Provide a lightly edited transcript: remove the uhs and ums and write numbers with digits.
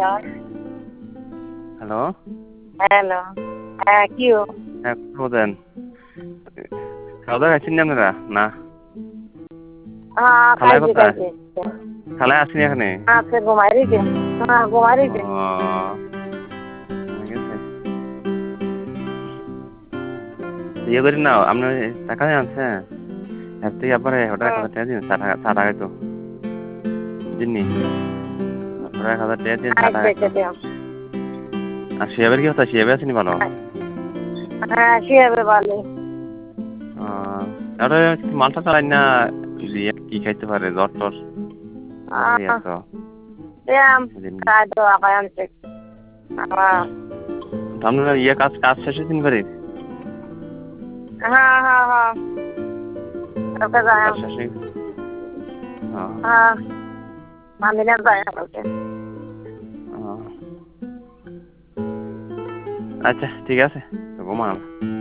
Hello hello. হ্যাঁ, কিও? হ্যাঁ বলেন। খাওয়া দাওয়া খাইছেন আপনারা না? হ্যাঁ, খালায় খাইছি কোথায়? খাইছি। খালায় আসেনি এখানে? আজকে ঘুমাই রইছে। হ্যাঁ, ঘুমাই রইছে। গেছে ইয়ে করি না আপনার টাকা আনছে এর থেকে আবার ওটা 1,000 টাকা দিন চা টাকা তো দিননি ওটা 1,000 টাকা দিন চা টাকা তো। আচ্ছা দিও। আর শিয়াবের কি হতো শিয়াবে আসেনি ভালো? হ্যাঁ, শিয়াবে ভালো। আরে মালটা চালাই না দিয়ে কি খাইতে পারে জ্বর টর তো ব্যায়াম কাজ দেওয়া হয় আনছে। আপনারা ইয়ে কাজ কাজ শেষে দিন করে হ্যাঁ হ্যাঁ হ্যাঁ ওকে যাই। কাজ শেষে হ্যাঁ মামিনা যাই ওকে। আচ্ছা ঠিক আছে ঘুমান।